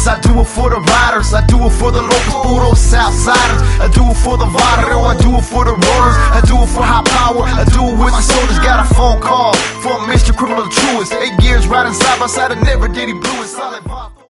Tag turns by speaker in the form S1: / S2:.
S1: I do it for the riders, I do it for the locals, puro Southsiders. I do it for the barrio, I do it for the rollers, I do it for